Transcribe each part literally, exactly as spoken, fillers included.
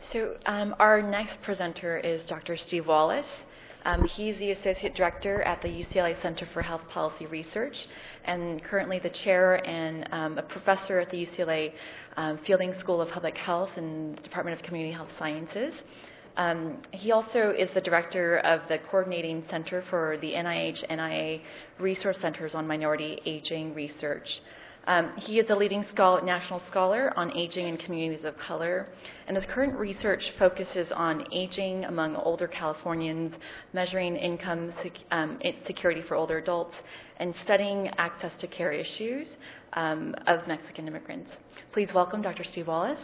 So um, our next presenter is Doctor Steve Wallace. Um, he's the Associate Director at the U C L A Center for Health Policy Research and currently the Chair and um, a Professor at the U C L A um, Fielding School of Public Health and the Department of Community Health Sciences. Um, he also is the Director of the Coordinating Center for the N I H N I A Resource Centers on Minority Aging Research. Um, he is a leading scholar, national scholar on aging in communities of color, and his current research focuses on aging among older Californians, measuring income sec- um, security for older adults, and studying access to care issues um, of Mexican immigrants. Please welcome Doctor Steve Wallace.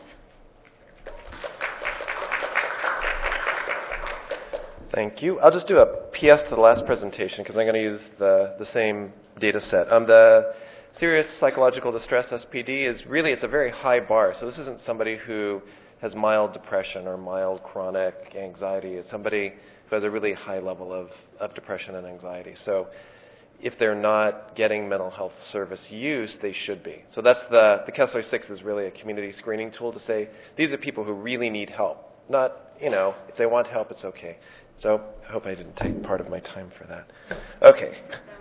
Thank you. I'll just do a P S to the last presentation because I'm going to use the, the same data set. Um, the Serious psychological distress, S P D, is really, it's a very high bar. So this isn't somebody who has mild depression or mild chronic anxiety. It's somebody who has a really high level of, of depression and anxiety. So if they're not getting mental health service use, they should be. So that's the, the Kessler six is really a community screening tool to say, these are people who really need help. Not, you know, if they want help, it's okay. So I hope I didn't take part of my time for that. Okay.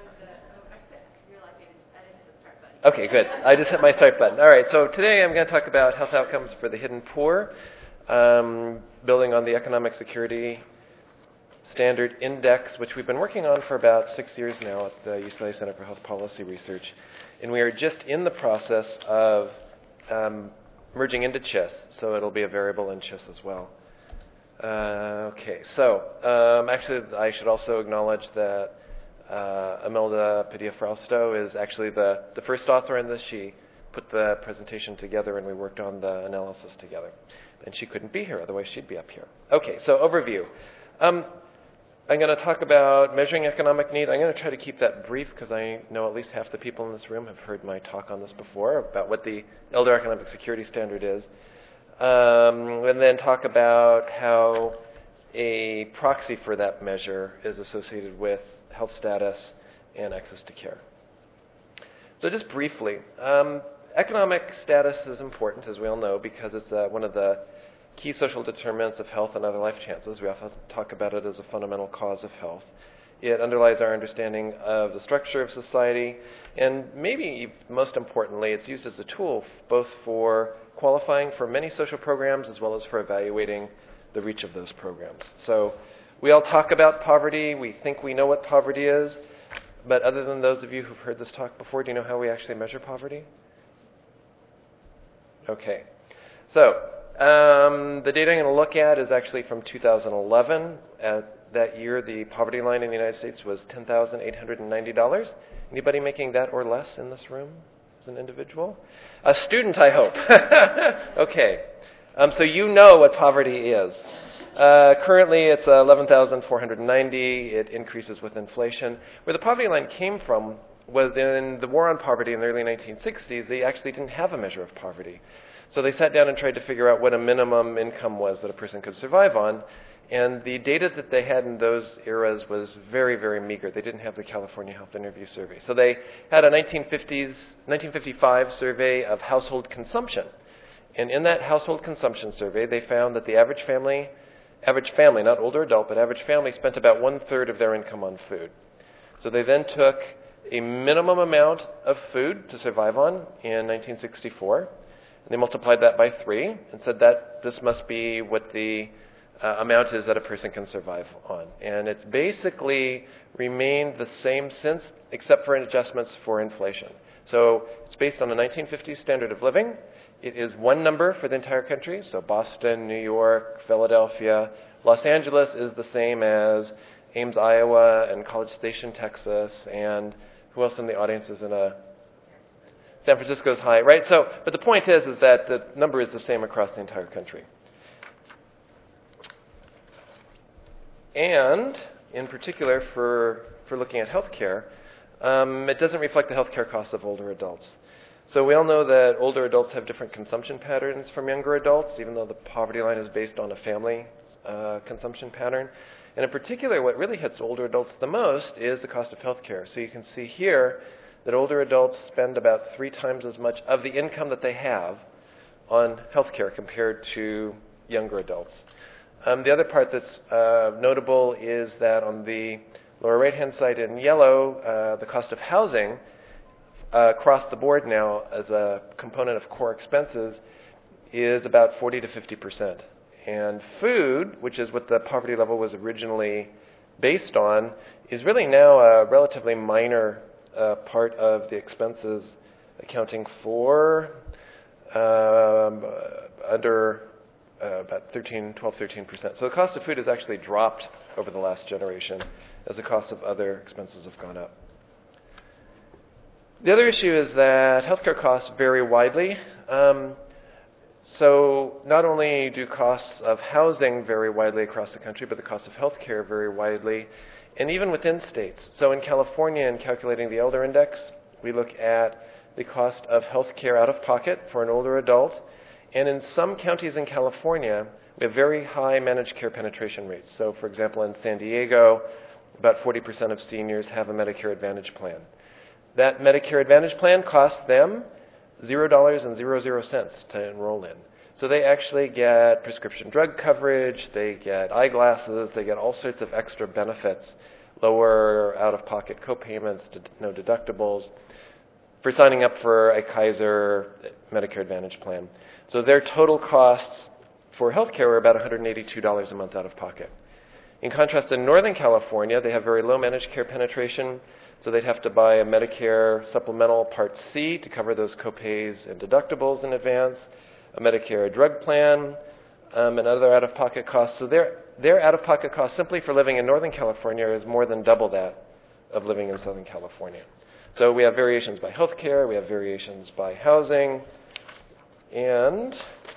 Okay, good. I just hit my start button. All right, so today I'm going to talk about health outcomes for the hidden poor, um, building on the Economic Security Standard Index, which we've been working on for about six years now at the U C L A Center for Health Policy Research. And we are just in the process of um, merging into C H I S, so it'll be a variable in C H I S as well. Uh, okay, so um, actually I should also acknowledge that Uh, Imelda Padilla-Frausto is actually the, the first author in this. She put the presentation together and we worked on the analysis together. And she couldn't be here, otherwise she'd be up here. Okay, so overview. Um, I'm going to talk about measuring economic need. I'm going to try to keep that brief because I know at least half the people in this room have heard my talk on this before about what the Elder Economic Security Standard is. Um, and then talk about how a proxy for that measure is associated with health status and access to care. So just briefly, um, economic status is important, as we all know, because it's uh, one of the key social determinants of health and other life chances. We often talk about it as a fundamental cause of health. It underlies our understanding of the structure of society, and maybe most importantly, it's used as a tool both for qualifying for many social programs as well as for evaluating the reach of those programs. So we all talk about poverty. We think we know what poverty is. But other than those of you who've heard this talk before, do you know how we actually measure poverty? Okay. So um, the data I'm going to look at is actually from two thousand eleven. At that year, the poverty line in the United States was ten thousand eight hundred ninety dollars. Anybody making that or less in this room as an individual? A student, I hope. Okay. Um, so you know what poverty is. Uh, currently, it's eleven thousand four hundred ninety. It increases with inflation. Where the poverty line came from was in the war on poverty in the early nineteen sixties. They actually didn't have a measure of poverty. So they sat down and tried to figure out what a minimum income was that a person could survive on. And the data that they had in those eras was very, very meager. They didn't have the California Health Interview Survey. So they had a nineteen fifties, nineteen fifty-five survey of household consumption. And in that household consumption survey, they found that the average family Average family, not older adult, but average family spent about one-third of their income on food. So they then took a minimum amount of food to survive on in nineteen sixty-four, and they multiplied that by three and said that this must be what the uh, amount is that a person can survive on. And it's basically remained the same since, except for adjustments for inflation. So it's based on the nineteen fifties standard of living. It is one number for the entire country, so Boston, New York, Philadelphia. Los Angeles is the same as Ames, Iowa, and College Station, Texas, and who else in the audience is in a... San Francisco's high, right? So, but the point is, is that the number is the same across the entire country. And, in particular, for, for looking at healthcare, um, it doesn't reflect the healthcare costs of older adults. So we all know that older adults have different consumption patterns from younger adults, even though the poverty line is based on a family uh, consumption pattern. And in particular, what really hits older adults the most is the cost of healthcare. So you can see here that older adults spend about three times as much of the income that they have on healthcare compared to younger adults. Um, the other part that's uh, notable is that on the lower right-hand side in yellow, uh, the cost of housing uh, across the board now as a component of core expenses is about forty to fifty percent. And food, which is what the poverty level was originally based on, is really now a relatively minor uh, part of the expenses, accounting for um, under uh, about thirteen, twelve, thirteen percent. So the cost of food has actually dropped over the last generation as the cost of other expenses have gone up. The other issue is that healthcare costs vary widely. Um, so not only do costs of housing vary widely across the country, but the cost of healthcare vary widely, and even within states. So in California, in calculating the Elder Index, we look at the cost of healthcare out of pocket for an older adult. And in some counties in California, we have very high managed care penetration rates. So for example, in San Diego, about forty percent of seniors have a Medicare Advantage plan. That Medicare Advantage plan costs them zero dollars and zero zero cents to enroll in. So they actually get prescription drug coverage, they get eyeglasses, they get all sorts of extra benefits, lower out-of-pocket copayments, no deductibles, for signing up for a Kaiser Medicare Advantage plan. So their total costs for healthcare are about one hundred eighty-two dollars a month out of pocket. In contrast, in Northern California, they have very low managed care penetration, so they'd have to buy a Medicare supplemental Part C to cover those copays and deductibles in advance, a Medicare drug plan, um, and other out-of-pocket costs. So their, their out-of-pocket cost simply for living in Northern California is more than double that of living in Southern California. So we have variations by healthcare, we have variations by housing, and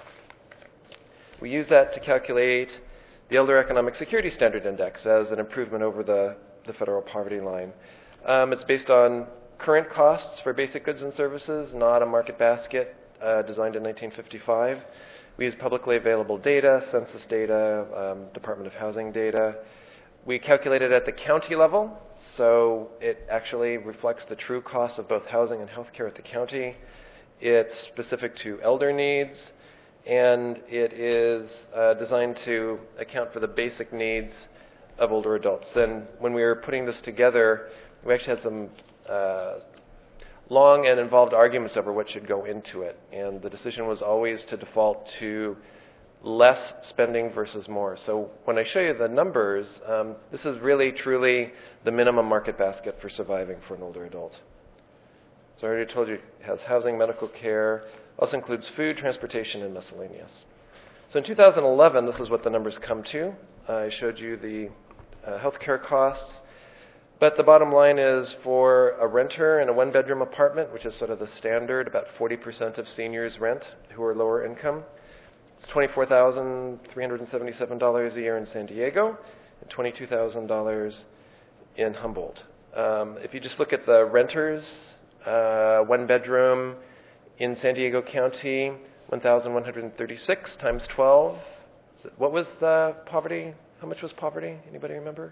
we use that to calculate the Elder Economic Security Standard Index as an improvement over the, the federal poverty line. Um, it's based on current costs for basic goods and services, not a market basket uh, designed in nineteen fifty-five. We use publicly available data, census data, um, Department of Housing data. We calculate it at the county level, so it actually reflects the true cost of both housing and healthcare at the county. It's specific to elder needs, and it is uh, designed to account for the basic needs of older adults. And when we were putting this together, we actually had some uh, long and involved arguments over what should go into it. And the decision was always to default to less spending versus more. So when I show you the numbers, um, this is really, truly the minimum market basket for surviving for an older adult. So I already told you it has housing, medical care, also includes food, transportation, and miscellaneous. So in two thousand eleven, this is what the numbers come to. I showed you the uh, healthcare costs. But the bottom line is for a renter in a one-bedroom apartment, which is sort of the standard, about forty percent of seniors rent who are lower income. It's twenty-four thousand three hundred seventy-seven dollars a year in San Diego and twenty-two thousand dollars in Humboldt. Um, if you just look at the renters, uh, one bedroom in San Diego County, one thousand one hundred thirty-six times twelve. What was the poverty? How much was poverty? Anybody remember?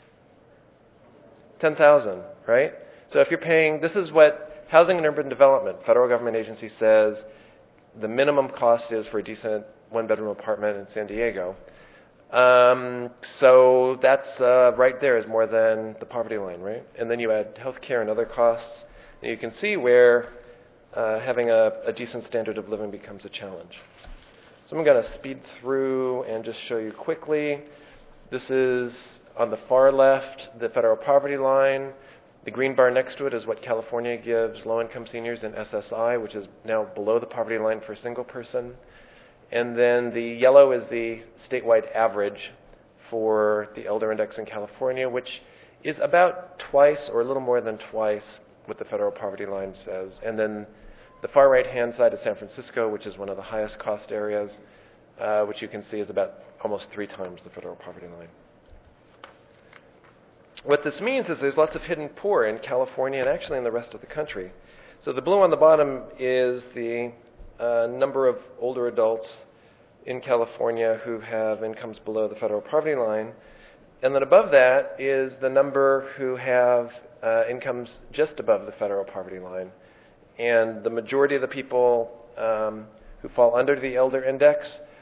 ten thousand, right? So if you're paying, this is what Housing and Urban Development, federal government agency, says the minimum cost is for a decent one-bedroom apartment in San Diego. Um, so that's uh, right there is more than the poverty line, right? And then you add healthcare and other costs, and you can see where uh, having a, a decent standard of living becomes a challenge. So I'm going to speed through and just show you quickly. This is on the far left, the federal poverty line. The green bar next to it is what California gives low-income seniors in S S I, which is now below the poverty line for a single person. And then the yellow is the statewide average for the Elder Index in California, which is about twice or a little more than twice what the federal poverty line says. And then the far right-hand side is San Francisco, which is one of the highest cost areas, uh, which you can see is about almost three times the federal poverty line. What this means is there's lots of hidden poor in California and actually in the rest of the country. So the blue on the bottom is the uh, number of older adults in California who have incomes below the federal poverty line. And then above that is the number who have uh, incomes just above the federal poverty line. And the majority of the people um, who fall under the Elder Index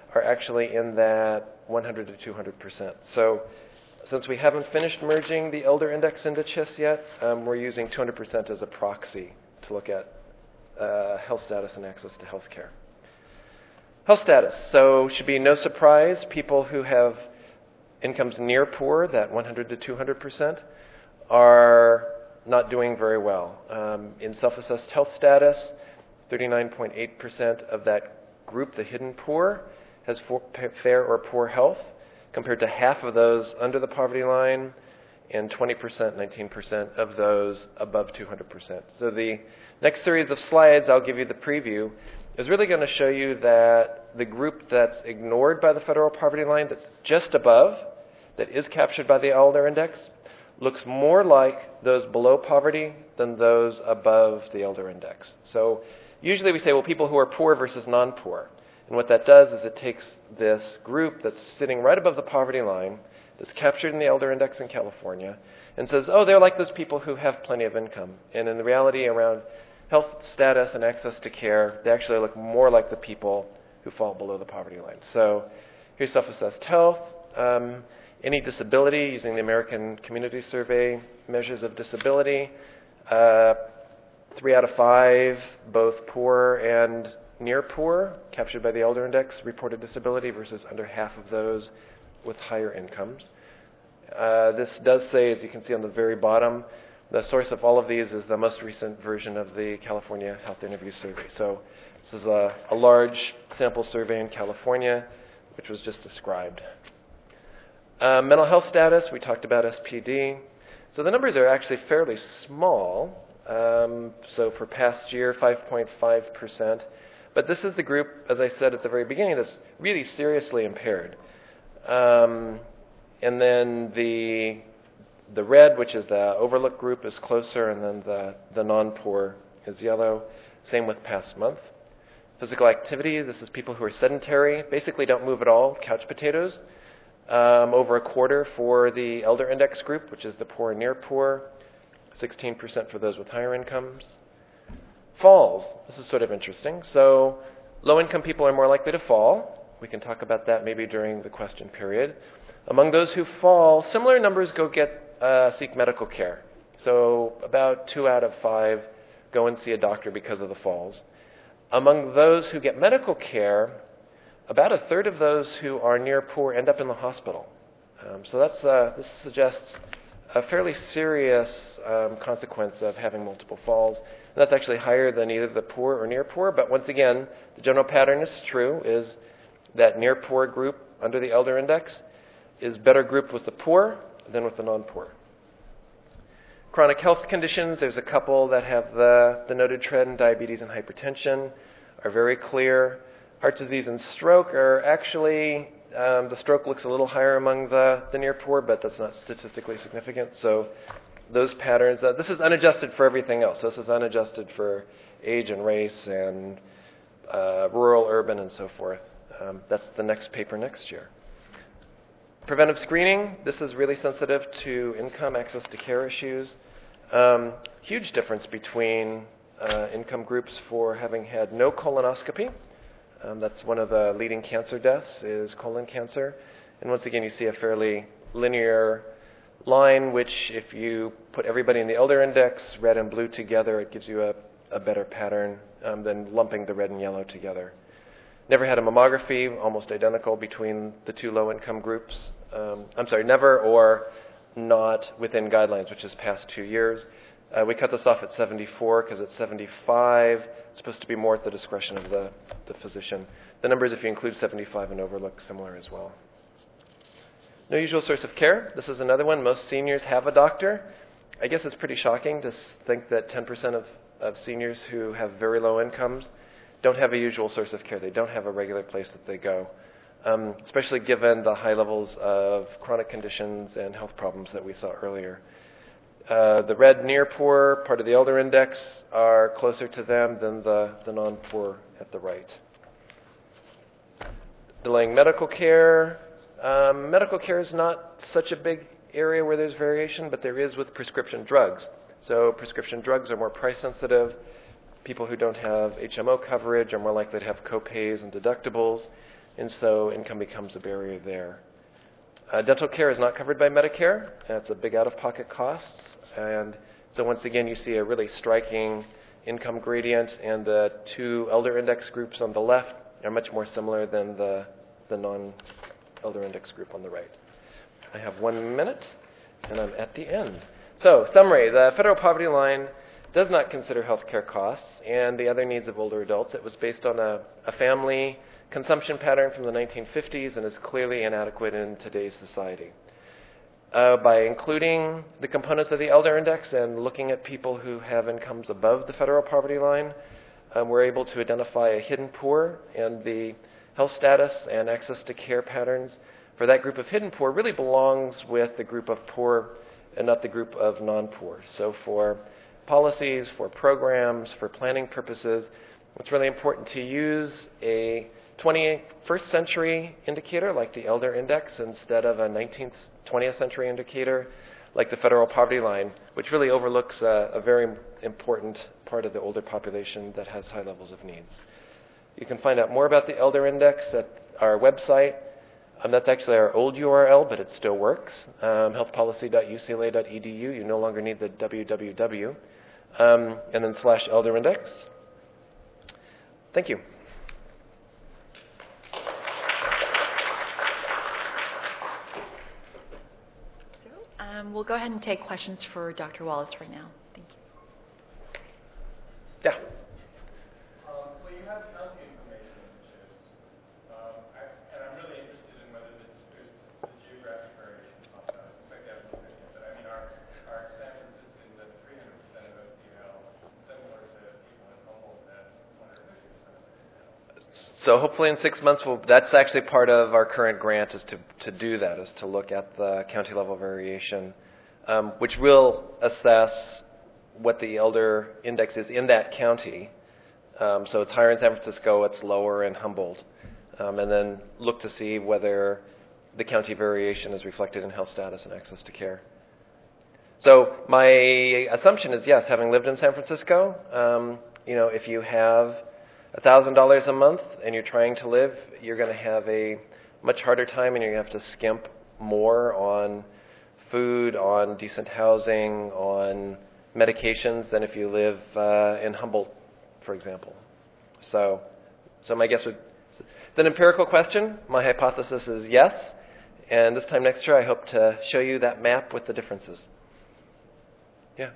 are actually in that one hundred to two hundred percent. So since we haven't finished merging the elder index into C H I S yet, um, we're using two hundred percent as a proxy to look at uh, health status and access to health care. Health status. So should be no surprise, people who have incomes near poor, that one hundred to two hundred percent, are not doing very well. Um, in self-assessed health status, thirty-nine point eight percent of that group, the hidden poor, has for, fair or poor health, compared to half of those under the poverty line and twenty percent, nineteen percent of those above two hundred percent. So the next series of slides, I'll give you the preview, is really going to show you that the group that's ignored by the federal poverty line, that's just above, that is captured by the elder index, looks more like those below poverty than those above the elder index. So usually we say, well, people who are poor versus non-poor. And what that does is it takes this group that's sitting right above the poverty line, that's captured in the elder index in California, and says, oh, they're like those people who have plenty of income. And in the reality around health status and access to care, they actually look more like the people who fall below the poverty line. So here's self-assessed health. Um, any disability, using the American Community Survey measures of disability. Uh, three out of five, both poor and near poor, captured by the elder index, reported disability versus under half of those with higher incomes. Uh, this does say, as you can see on the very bottom, the source of all of these is the most recent version of the California Health Interview Survey. So this is a, a large sample survey in California, which was just described. Uh, mental health status, we talked about S P D. So the numbers are actually fairly small. Um, so for past year, five point five percent. But this is the group, as I said at the very beginning, that's really seriously impaired. Um, and then the the red, which is the overlooked group, is closer, and then the, the non-poor is yellow. Same with past month. Physical activity, this is people who are sedentary, basically don't move at all, couch potatoes. Um, over a quarter for the elder index group, which is the poor and near poor, sixteen percent for those with higher incomes. Falls, this is sort of interesting. So low-income people are more likely to fall. We can talk about that maybe during the question period. Among those who fall, similar numbers go get uh, seek medical care. So about two out of five go and see a doctor because of the falls. Among those who get medical care, about a third of those who are near poor end up in the hospital. Um, so that's uh, this suggests a fairly serious um, consequence of having multiple falls. And that's actually higher than either the poor or near poor. But once again, the general pattern is true, is that near poor group under the elder index is better grouped with the poor than with the non-poor. Chronic health conditions, there's a couple that have the, the noted trend, diabetes and hypertension, are very clear. Heart disease and stroke are actually, um, the stroke looks a little higher among the, the near poor, but that's not statistically significant. So those patterns, uh, this is unadjusted for everything else. This is unadjusted for age and race and uh, rural, urban, and so forth. Um, that's the next paper next year. Preventive screening, this is really sensitive to income, access to care issues. Um, huge difference between uh, income groups for having had no colonoscopy. Um, that's one of the leading cancer deaths, is colon cancer. And once again, you see a fairly linear line, which if you put everybody in the elder index, red and blue together, it gives you a, a better pattern um, than lumping the red and yellow together. Never had a mammography, almost identical between the two low-income groups. Um, I'm sorry, never or not within guidelines, which is past two years. Uh, we cut this off at seventy-four because at seventy-five, it's supposed to be more at the discretion of the, the physician. The numbers, if you include seventy-five and over, look similar as well. No usual source of care. This is another one. Most seniors have a doctor. I guess it's pretty shocking to think that ten percent of, of seniors who have very low incomes don't have a usual source of care. They don't have a regular place that they go, um, especially given the high levels of chronic conditions and health problems that we saw earlier. Uh, the red near poor, part of the elder index, are closer to them than the, the non-poor at the right. Delaying medical care. Um, medical care is not such a big area where there's variation, but there is with prescription drugs. So prescription drugs are more price sensitive. People who don't have H M O coverage are more likely to have co-pays and deductibles. and so income becomes a barrier there. Uh, dental care is not covered by Medicare. That's a big out-of-pocket cost. And so once again, you see a really striking income gradient, and the two elder index groups on the left are much more similar than the, the non-elder index group on the right. I have one minute, and I'm at the end. So, summary, the federal poverty line does not consider health care costs and the other needs of older adults. It was based on a, a family consumption pattern from the nineteen fifties and is clearly inadequate in today's society. Uh, by including the components of the elder index and looking at people who have incomes above the federal poverty line, um, we're able to identify a hidden poor, and the health status and access to care patterns for that group of hidden poor really belongs with the group of poor and not the group of non-poor. So for policies, for programs, for planning purposes, it's really important to use a twenty-first century indicator like the elder index instead of a nineteenth, twentieth century indicator like the federal poverty line, which really overlooks a, a very important part of the older population that has high levels of needs. You can find out more about the elder index at our website. Um, that's actually our old U R L, but it still works, um, health policy dot U C L A dot E D U. You no longer need the www. Um, and then slash elder index. Thank you. Um, we'll go ahead and take questions for Doctor Wallace right now. Thank you. Yeah. Um, well, you have county information, which is, um, I, and I'm really interested in whether the, the geographic variation pops out. In fact, I haven't looked at it, but I mean, our, our San Franciscans at three hundred percent of F D L, similar to people in Humboldt at one hundred fifty percent of F D L. So hopefully in six months, we'll, that's actually part of our current grant is to, to do that, is to look at the county level variation, um, which will assess what the elder index is in that county. Um, so it's higher in San Francisco, it's lower in Humboldt, um, and then look to see whether the county variation is reflected in health status and access to care. So my assumption is yes, having lived in San Francisco, um, you know, if you have one thousand dollars a month and you're trying to live, you're going to have a much harder time and you're going to have to skimp more on food, on decent housing, on medications than if you live uh, in Humboldt, for example. So, so my guess would, it's an empirical question. My hypothesis is yes. And this time next year, I hope to show you that map with the differences. Yeah.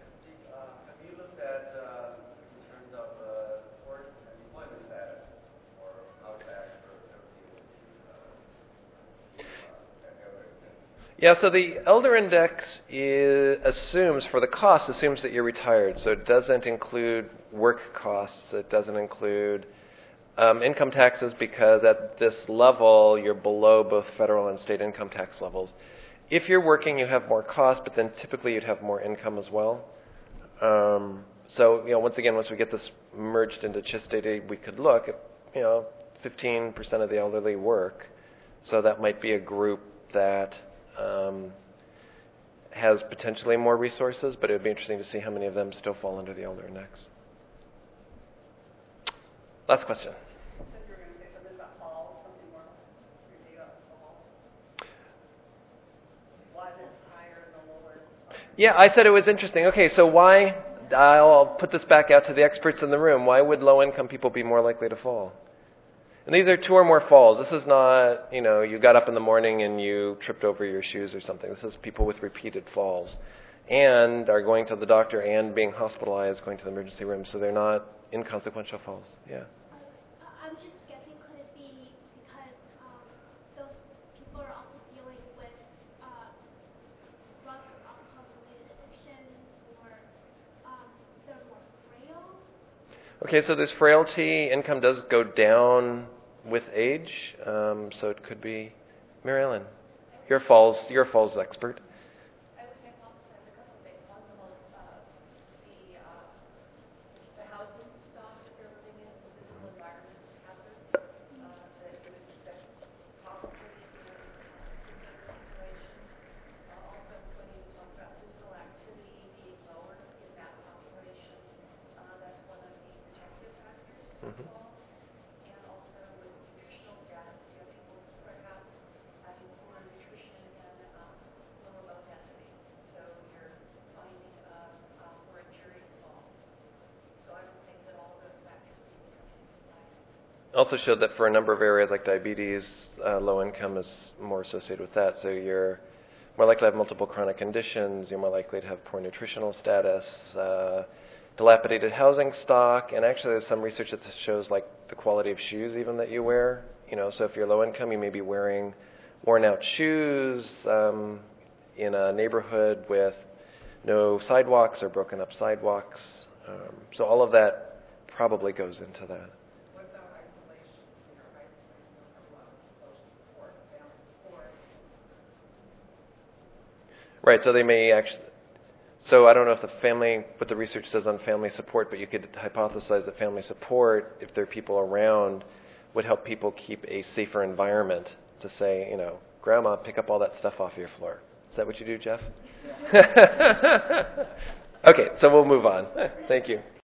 Yeah, so the elder index is, assumes, for the cost, assumes that you're retired. So it doesn't include work costs. It doesn't include um, income taxes because at this level, you're below both federal and state income tax levels. If you're working, you have more cost, but then typically you'd have more income as well. Um, so, you know, once again, once we get this merged into CHIS data, we could look at, you know, fifteen percent of the elderly work. So that might be a group that Um, has potentially more resources, but it would be interesting to see how many of them still fall under the elder index. Last question. Yeah, I said it was interesting. Okay, so why, I'll put this back out to the experts in the room, why would low-income people be more likely to fall? And these are two or more falls. This is not, you know, you got up in the morning and you tripped over your shoes or something. This is people with repeated falls and are going to the doctor and being hospitalized, going to the emergency room, so they're not inconsequential falls. Yeah. I'm just guessing, could it be because um, those people are also dealing with uh, drug or alcohol-related addictions, or um, they're more frail? Okay, so this frailty income does go down with age, um, so it could be Mary Ellen. You're a falls, you're a falls expert. I would hypothesize a couple of things. One was uh, the uh, the housing stock that they're living in, the physical environment is hazardous. Uh, that that that possibly consider situations. Uh, also, when you talk about physical activity being lower in that population, uh, that's one of the protective factors. Mm-hmm. And also with nutritional data, you know, also showed that for a number of areas like diabetes, uh, low income is more associated with that. So you're more likely to have multiple chronic conditions, you're more likely to have poor nutritional status, uh, dilapidated housing stock, and actually there's some research that shows like the quality of shoes even that you wear. You know, so if you're low income, you may be wearing worn out shoes um, in a neighborhood with no sidewalks or broken up sidewalks. Um, so all of that probably goes into that. What about isolation? You know, isolation of a lot of social support, family support. Right, so they may actually, so I don't know if the family, what the research says on family support, but you could hypothesize that family support, if there are people around, would help people keep a safer environment to say, you know, Grandma, pick up all that stuff off your floor. Is that what you do, Jeff? Okay, so we'll move on. Thank you.